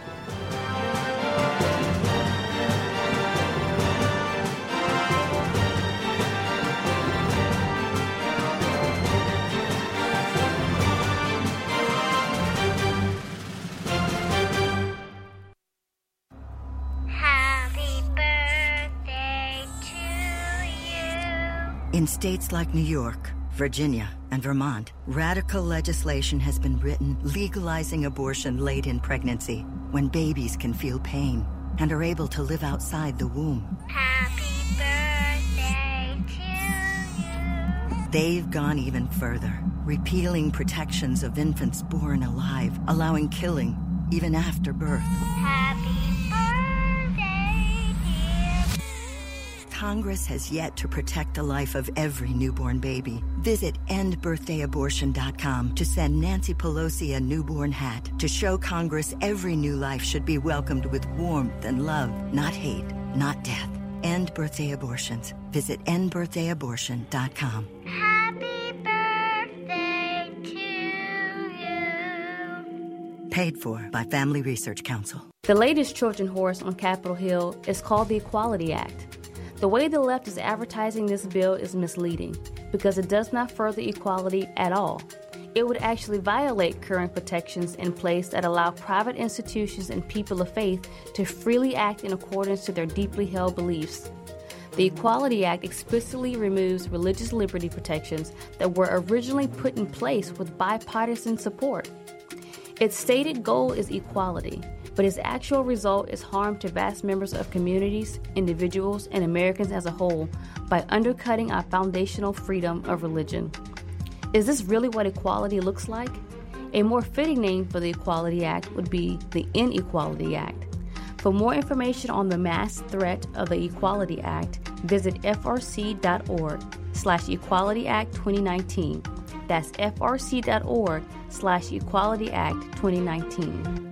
In states like New York, Virginia, and Vermont, radical legislation has been written legalizing abortion late in pregnancy, when babies can feel pain and are able to live outside the womb. Happy birthday to you. They've gone even further, repealing protections of infants born alive, allowing killing even after birth. Happy birthday, dear. Congress has yet to protect the life of every newborn baby. Visit end birthday abortion dot com to send Nancy Pelosi a newborn hat to show Congress every new life should be welcomed with warmth and love, not hate, not death. End birthday abortions. Visit end birthday abortion dot com. Happy birthday to you. Paid for by Family Research Council. The latest Trojan horse on Capitol Hill is called the Equality Act. The way the left is advertising this bill is misleading because it does not further equality at all. It would actually violate current protections in place that allow private institutions and people of faith to freely act in accordance to their deeply held beliefs. The Equality Act explicitly removes religious liberty protections that were originally put in place with bipartisan support. Its stated goal is equality, but its actual result is harm to vast members of communities, individuals, and Americans as a whole by undercutting our foundational freedom of religion. Is this really what equality looks like? A more fitting name for the Equality Act would be the Inequality Act. For more information on the mass threat of the Equality Act, visit frc.org slash Equality Act 2019. That's frc.org slash Equality Act 2019.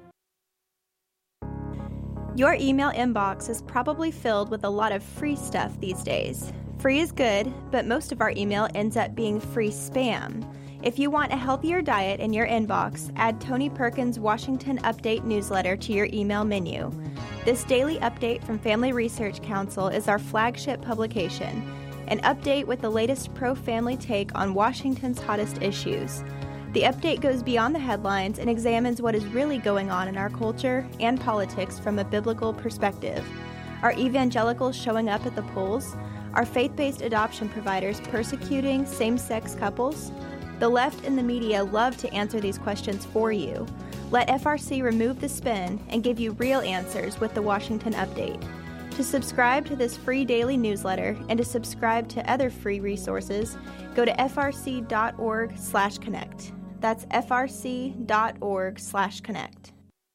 Your email inbox is probably filled with a lot of free stuff these days. Free is good, but most of our email ends up being free spam. If you want a healthier diet in your inbox, add Tony Perkins' Washington Update newsletter to your email menu. This daily update from Family Research Council is our flagship publication, an update with the latest pro-family take on Washington's hottest issues. The update goes beyond the headlines and examines what is really going on in our culture and politics from a biblical perspective. Are evangelicals showing up at the polls? Are faith-based adoption providers persecuting same-sex couples? The left and the media love to answer these questions for you. Let F R C remove the spin and give you real answers with the Washington Update. To subscribe to this free daily newsletter and to subscribe to other free resources, go to frc.org slash connect. That's frc.org slash connect.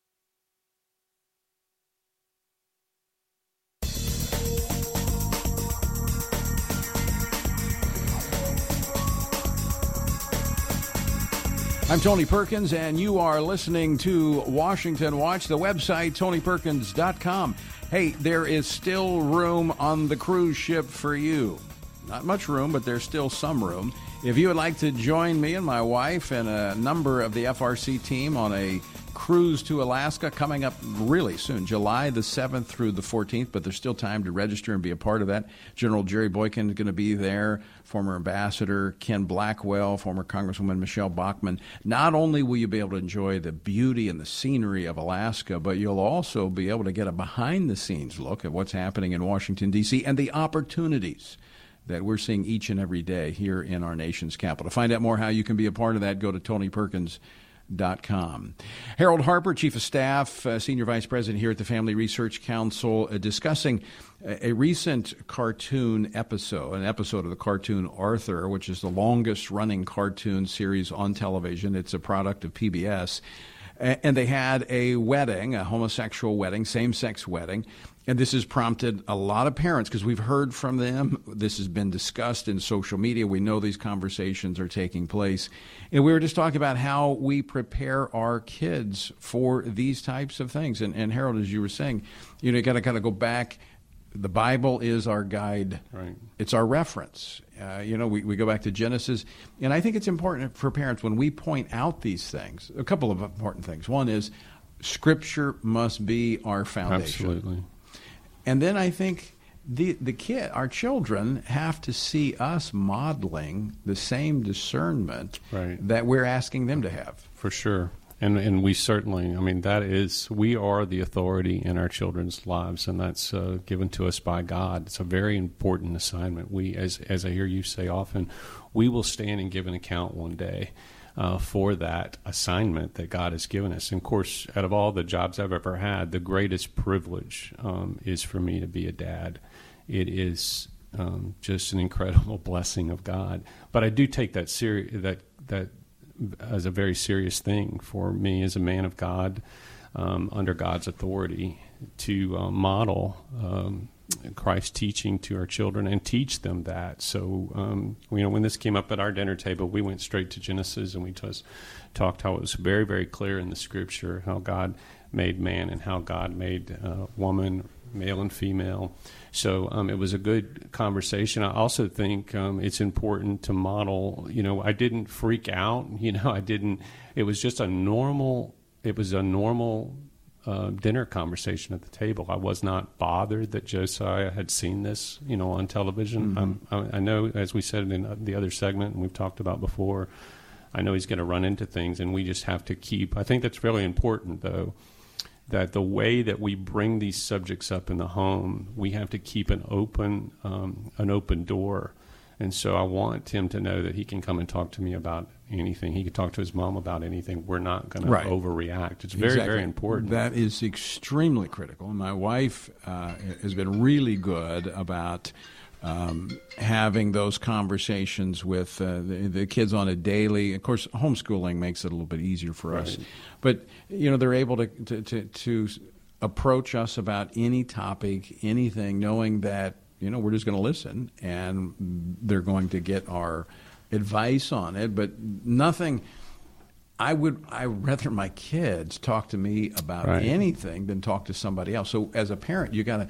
I'm Tony Perkins, and you are listening to Washington Watch, the website, tony perkins dot com. Hey, there is still room on the cruise ship for you. Not much room, but there's still some room. If you would like to join me and my wife and a number of the F R C team on a cruise to Alaska coming up really soon, July the seventh through the fourteenth, but there's still time to register and be a part of that. General Jerry Boykin is going to be there, former Ambassador Ken Blackwell, former Congresswoman Michelle Bachmann. Not only will you be able to enjoy the beauty and the scenery of Alaska, but you'll also be able to get a behind-the-scenes look at what's happening in Washington, D C, and the opportunities that we're seeing each and every day here in our nation's capital. To find out more how you can be a part of that, go to tony perkins dot com. Harold Harper, Chief of Staff, uh, Senior Vice President here at the Family Research Council, uh, discussing a, a recent cartoon episode, an episode of the cartoon Arthur, which is the longest-running cartoon series on television. It's a product of P B S. And they had a wedding, a homosexual wedding, same-sex wedding. And this has prompted a lot of parents, because we've heard from them. This has been discussed in social media. We know these conversations are taking place. And we were just talking about how we prepare our kids for these types of things. And, and Harold, as you were saying, you know, you got to kind of go back. The Bible is our guide. Right. It's our reference. Uh, you know, we, we go back to Genesis. And I think it's important for parents when we point out these things, a couple of important things. One is Scripture must be our foundation. Absolutely. And then I think the the kid, our children, have to see us modeling the same discernment right. that we're asking them to have. For sure. And and we certainly, I mean, that is, we are the authority in our children's lives, and that's uh, given to us by God. It's a very important assignment. We, as as I hear you say often, we will stand and give an account one day uh, for that assignment that God has given us. And of course, out of all the jobs I've ever had, the greatest privilege um, is for me to be a dad. It is um, just an incredible blessing of God. But I do take that seri- that that. as a very serious thing for me as a man of God, um, under God's authority, to uh, model um, Christ's teaching to our children and teach them that. So, um, you know, when this came up at our dinner table, we went straight to Genesis and we just talked how it was very, very clear in the Scripture how God made man and how God made uh, woman, male and female. So um, it was a good conversation. I also think um, it's important to model, you know, I didn't freak out, you know, I didn't, it was just a normal, it was a normal uh, dinner conversation at the table. I was not bothered that Josiah had seen this, you know, on television. Mm-hmm. um, I, I know, as we said in the other segment, and we've talked about before, I know he's going to run into things, and we just have to keep, I think that's really important, though, that the way that we bring these subjects up in the home, we have to keep an open um, an open door. And so I want him to know that he can come and talk to me about anything. He can talk to his mom about anything. We're not going right. to overreact. It's very, exactly. very important. That is extremely critical. My wife uh, has been really good about Um, having those conversations with uh, the, the kids on a daily. Of course, homeschooling makes it a little bit easier for right. us. But, you know, they're able to, to, to, to approach us about any topic, anything, knowing that, you know, we're just going to listen and they're going to get our advice on it. But nothing, I would, I rather my kids talk to me about right. anything than talk to somebody else. So as a parent, you got to,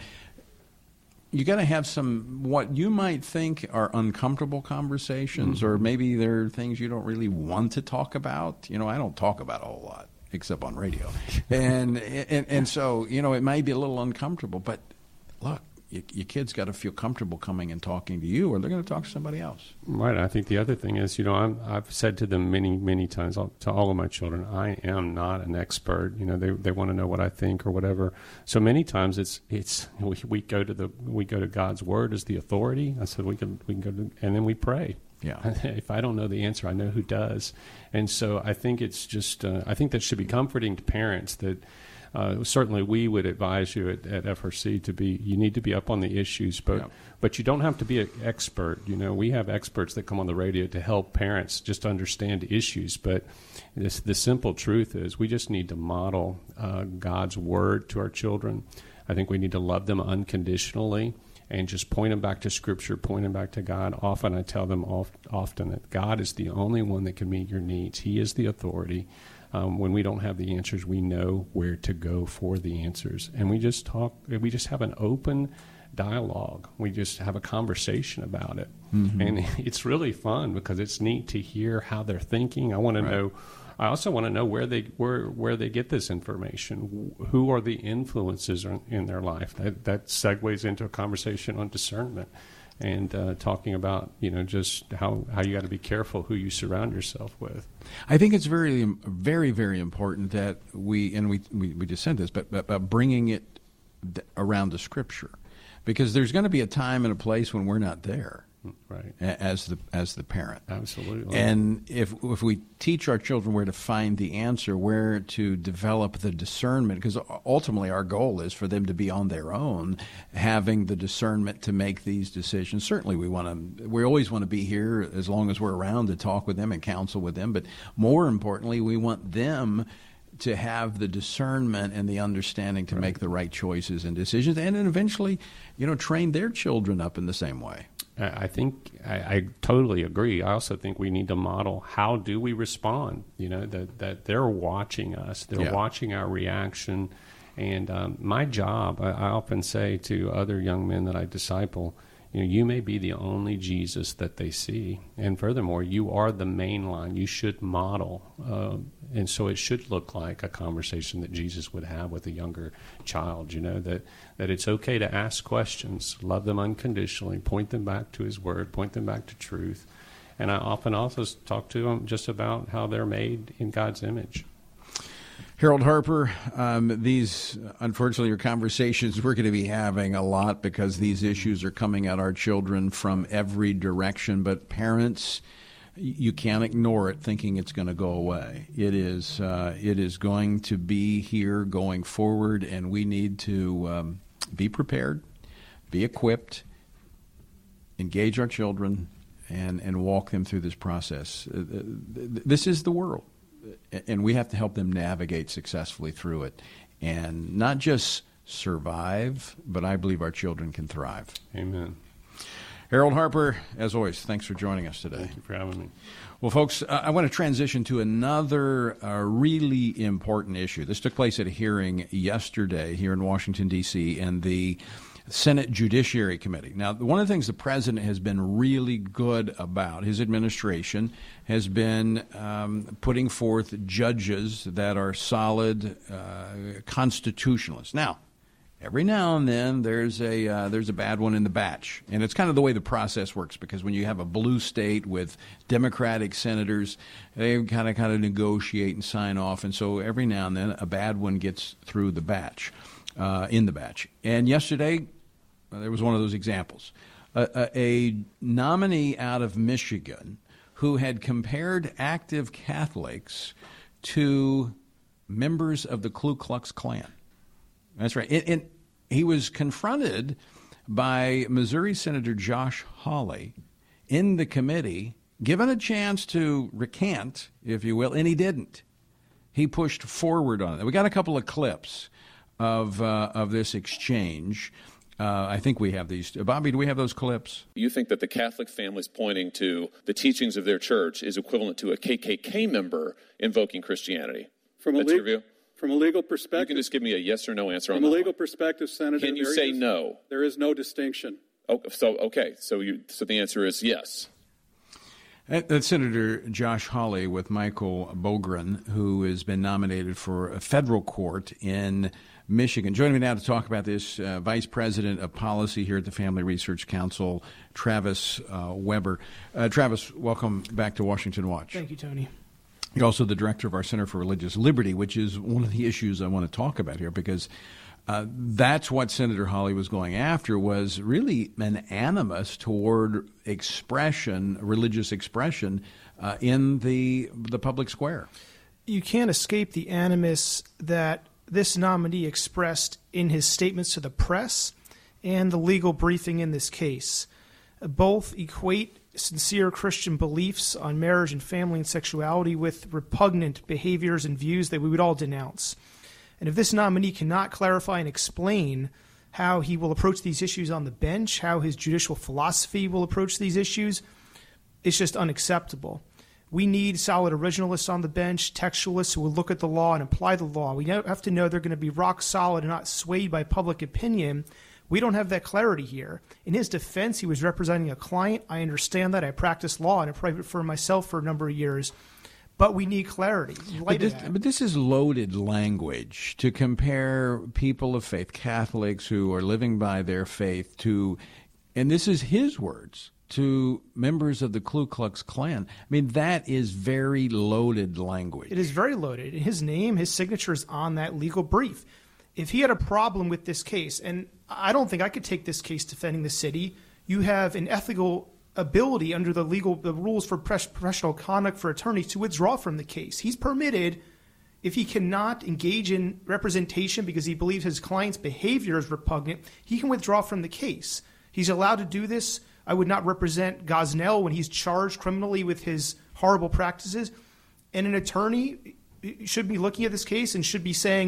You got to have some what you might think are uncomfortable conversations, mm-hmm. or maybe there are things you don't really want to talk about. You know, I don't talk about a whole lot except on radio, and and and so you know it may be a little uncomfortable. But look, you, your kids got to feel comfortable coming and talking to you, or they're going to talk to somebody else. Right. I think the other thing is, you know, I'm, I've said to them many, many times, to all of my children, I am not an expert. You know, they they want to know what I think or whatever. So many times it's it's we, we go to the we go to God's Word as the authority. I said we can we can go to, and then we pray. Yeah. If I don't know the answer, I know who does. And so I think it's just uh, I think that should be comforting to parents that. Uh, certainly, we would advise you at, at F R C to be. You need to be up on the issues, but yeah. but you don't have to be an expert. You know, we have experts that come on the radio to help parents just understand issues. But this, the simple truth is, we just need to model uh, God's Word to our children. I think we need to love them unconditionally and just point them back to Scripture, point them back to God. Often, I tell them oft, often that God is the only one that can meet your needs. He is the authority. Um, when we don't have the answers, we know where to go for the answers. And we just talk, we just have an open dialogue. We just have a conversation about it. Mm-hmm. And it's really fun because it's neat to hear how they're thinking. I want right. to know, I also want to know where they where where they get this information. Who are the influences in their life? That, that segues into a conversation on discernment. And uh, talking about, you know, just how, how you got to be careful who you surround yourself with. I think it's very, very, very important that we, and we we, we just said this, but, but, but bringing it around the Scripture. Because there's going to be a time and a place when we're not there. Right. As the as the parent. Absolutely. And if if we teach our children where to find the answer, where to develop the discernment, because ultimately our goal is for them to be on their own, having the discernment to make these decisions. Certainly we want to, we always want to be here as long as we're around to talk with them and counsel with them, but more importantly, we want them to have the discernment and the understanding to right. make the right choices and decisions, and then eventually, you know, train their children up in the same way. I think I, I totally agree. I also think we need to model how do we respond. You know, that that they're watching us, they're yeah. watching our reaction. And um, my job, I, I often say to other young men that I disciple, you know, you may be the only Jesus that they see, and furthermore, you are the main line. You should model, uh, and so it should look like a conversation that Jesus would have with a younger child. You know, that that it's okay to ask questions, love them unconditionally, point them back to His Word, point them back to truth, and I often also talk to them just about how they're made in God's image. Harold Harper, um, these, unfortunately, are conversations we're going to be having a lot because these issues are coming at our children from every direction. But parents, you can't ignore it thinking it's going to go away. It is, uh, it is going to be here going forward, and we need to um, be prepared, be equipped, engage our children, and, and walk them through this process. Uh, this is the world. And we have to help them navigate successfully through it, and not just survive, but I believe our children can thrive. Amen. Harold Harper, as always, thanks for joining us today. Thank you for having me. Well, folks, uh, I want to transition to another uh, really important issue. This took place at a hearing yesterday here in Washington, D C, in the Senate Judiciary Committee. Now, one of the things the president has been really good about, his administration, has been um, putting forth judges that are solid uh, constitutionalists. Now, every now and then there's a uh, there's a bad one in the batch, and it's kind of the way the process works, because when you have a blue state with Democratic senators, they kind of kind of negotiate and sign off, and so every now and then a bad one gets through the batch, uh, in the batch. And yesterday uh, there was one of those examples, uh, a, a nominee out of Michigan who had compared active Catholics to members of the Ku Klux Klan. That's right. It, it, he was confronted by Missouri Senator Josh Hawley in the committee, given a chance to recant, if you will, and he didn't. He pushed forward on it. We got a couple of clips of uh, of this exchange. Uh, I think we have these. Bobby, do we have those clips? You think that the Catholic families pointing to the teachings of their church is equivalent to a K K K member invoking Christianity? From a That's le- your view? From a legal perspective, you can just give me a yes or no answer on From that. a legal one. perspective, Senator, Can you there say is- no? There is no distinction. Oh, so okay, so you so the answer is yes. That's Senator Josh Hawley with Michael Bogren, who has been nominated for a federal court in Michigan. Joining me now to talk about this, uh, Vice President of Policy here at the Family Research Council, Travis uh, Weber. Uh, Travis, welcome back to Washington Watch. Thank you, Tony. You're also the director of our Center for Religious Liberty, which is one of the issues I want to talk about here, because uh, that's what Senator Hawley was going after, was really an animus toward expression, religious expression, uh, in the the public square. You can't escape the animus that this nominee expressed in his statements to the press and the legal briefing in this case. Both equate sincere Christian beliefs on marriage and family and sexuality with repugnant behaviors and views that we would all denounce. And if this nominee cannot clarify and explain how he will approach these issues on the bench, how his judicial philosophy will approach these issues, it's just unacceptable. We need solid originalists on the bench, textualists who will look at the law and apply the law. We have to know they're going to be rock solid and not swayed by public opinion. We don't have that clarity here. In his defense, he was representing a client. I understand that. I practiced law in a private firm myself for a number of years. But we need clarity. But this, but this is loaded language to compare people of faith, Catholics who are living by their faith, to, and this is his words, to members of the Ku Klux Klan. I mean, that is very loaded language. It is very loaded. His name, his signature is on that legal brief. If he had a problem with this case, and I don't think I could take this case defending the city, you have an ethical ability under the legal the rules for professional conduct for attorneys to withdraw from the case. He's permitted, if he cannot engage in representation because he believes his client's behavior is repugnant, he can withdraw from the case. He's allowed to do this. I would not represent Gosnell when he's charged criminally with his horrible practices. And an attorney should be looking at this case and should be saying,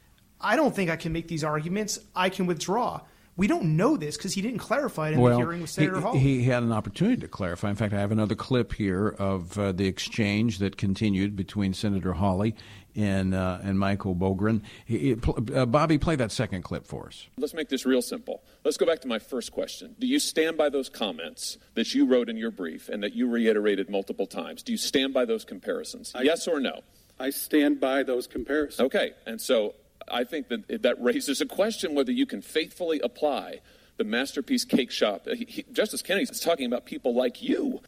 I don't think I can make these arguments. I can withdraw. We don't know this because he didn't clarify it in well, the hearing with Senator he, Hall. He had an opportunity to clarify. In fact, I have another clip here of uh, the exchange that continued between Senator Hawley and uh, and Michael Bogren. He, he, uh, Bobby, play that second clip for us. Let's make this real simple. Let's go back to my first question. Do you stand by those comments that you wrote in your brief and that you reiterated multiple times? Do you stand by those comparisons? I, yes or no? I stand by those comparisons. Okay, and so I think that that raises a question whether you can faithfully apply the Masterpiece Cake Shop. He, he, Justice Kennedy is talking about people like you.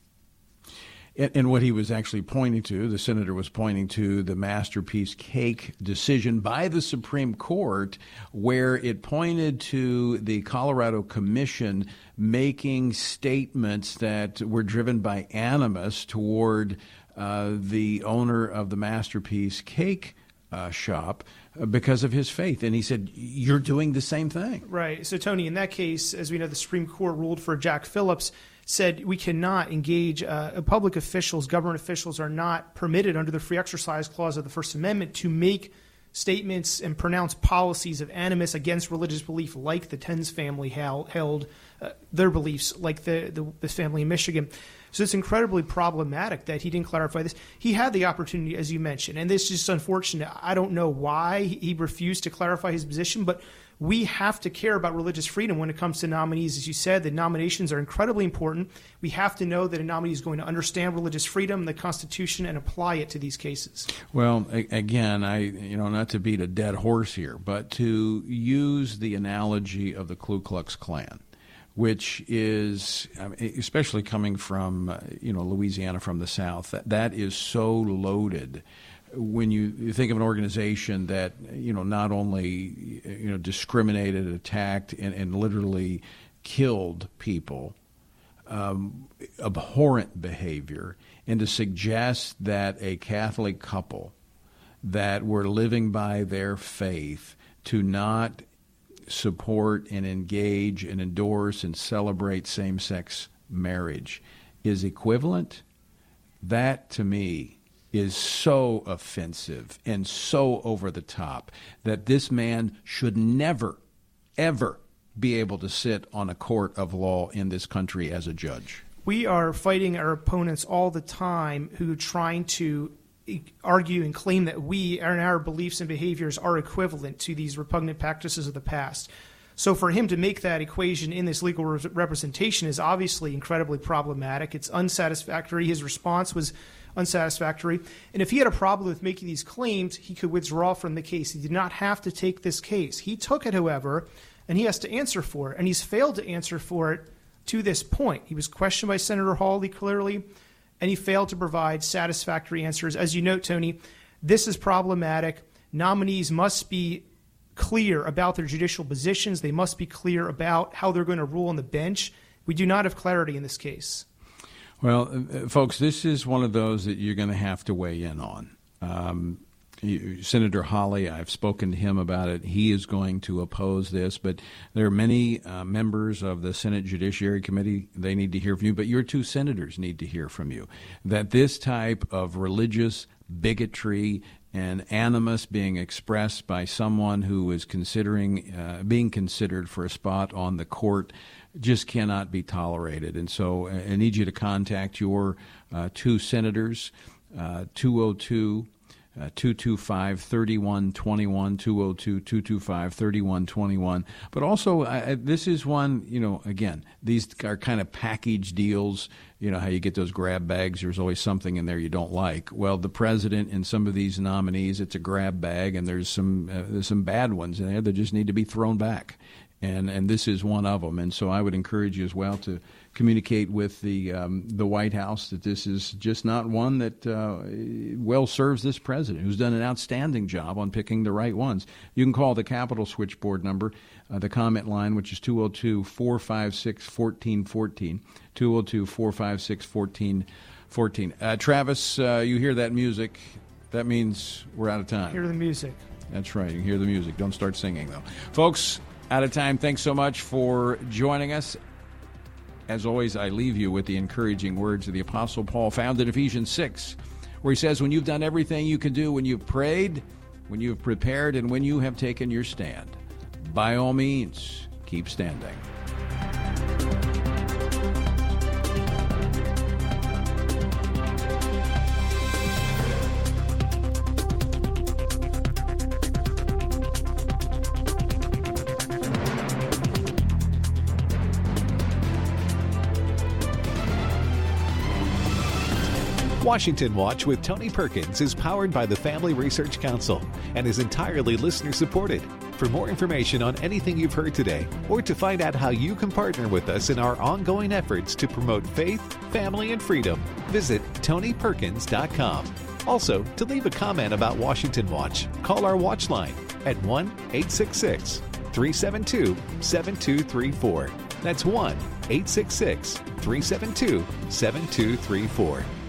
And, and what he was actually pointing to, the senator was pointing to the Masterpiece Cake decision by the Supreme Court, where it pointed to the Colorado Commission making statements that were driven by animus toward uh, the owner of the Masterpiece Cake Uh, shop uh, because of his faith. And he said, you're doing the same thing. Right. So, Tony, in that case, as we know, the Supreme Court ruled for Jack Phillips, said we cannot engage, uh, public officials, government officials are not permitted under the Free Exercise Clause of the First Amendment to make statements and pronounced policies of animus against religious belief, like the Tens family held, held uh, their beliefs, like the, the this family in Michigan. So it's incredibly problematic that he didn't clarify this. He had the opportunity, as you mentioned, and this is just unfortunate. I don't know why he refused to clarify his position, but we have to care about religious freedom when it comes to nominees. As you said, the nominations are incredibly important. We have to know that a nominee is going to understand religious freedom, the Constitution, and apply it to these cases. Well, again, I you know not to beat a dead horse here, but to use the analogy of the Ku Klux Klan, which is, especially coming from, you know, Louisiana, from the South, that, that is so loaded. When you, you think of an organization that, you know, not only, you know, discriminated, attacked, and, and literally killed people, um, abhorrent behavior, and to suggest that a Catholic couple that were living by their faith to not support and engage and endorse and celebrate same-sex marriage is equivalent, that to me is so offensive and so over the top that this man should never, ever be able to sit on a court of law in this country as a judge. We are fighting our opponents all the time who are trying to argue and claim that we and our beliefs and behaviors are equivalent to these repugnant practices of the past. So for him to make that equation in this legal re- representation is obviously incredibly problematic. It's unsatisfactory. His response was unsatisfactory. And if he had a problem with making these claims, he could withdraw from the case. He did not have to take this case. He took it, however, and he has to answer for it. And he's failed to answer for it to this point. He was questioned by Senator Hawley clearly, and he failed to provide satisfactory answers. As you note, Tony, this is problematic. Nominees must be clear about their judicial positions. They must be clear about how they're going to rule on the bench. We do not have clarity in this case. Well, uh, folks, this is one of those that you're going to have to weigh in on. Um, you, Senator Hawley, I've spoken to him about it. He is going to oppose this, but there are many uh, members of the Senate Judiciary Committee. They need to hear from you, but your two senators need to hear from you that this type of religious bigotry and animus being expressed by someone who is considering uh, being considered for a spot on the court just cannot be tolerated. And so I need you to contact your uh, two senators, uh, two oh two, two two five, three one two one, two oh two, two two five, three one two one. But also, uh, this is one, you know, again, these are kind of package deals. You know how you get those grab bags, there's always something in there you don't like. Well, the president and some of these nominees, it's a grab bag, and there's some uh, there's some bad ones in there that just need to be thrown back. And and this is one of them. And so I would encourage you as well to communicate with the um, the White House that this is just not one that uh, well serves this president, who's done an outstanding job on picking the right ones. You can call the Capitol switchboard number, uh, the comment line, which is two oh two, four five six, one four one four, two oh two, four five six, one four one four. Uh, Travis, uh, you hear that music. That means we're out of time. Hear the music. That's right. You can hear the music. Don't start singing, though. Folks, out of time. Thanks so much for joining us. As always, I leave you with the encouraging words of the Apostle Paul found in Ephesians six, where he says, when you've done everything you can do, when you've prayed, when you've prepared, and when you have taken your stand, by all means, keep standing. Washington Watch with Tony Perkins is powered by the Family Research Council and is entirely listener-supported. For more information on anything you've heard today, or to find out how you can partner with us in our ongoing efforts to promote faith, family, and freedom, visit tony perkins dot com. Also, to leave a comment about Washington Watch, call our watch line at one eight six six, three seven two, seven two three four. That's one eight six six, three seven two, seven two three four.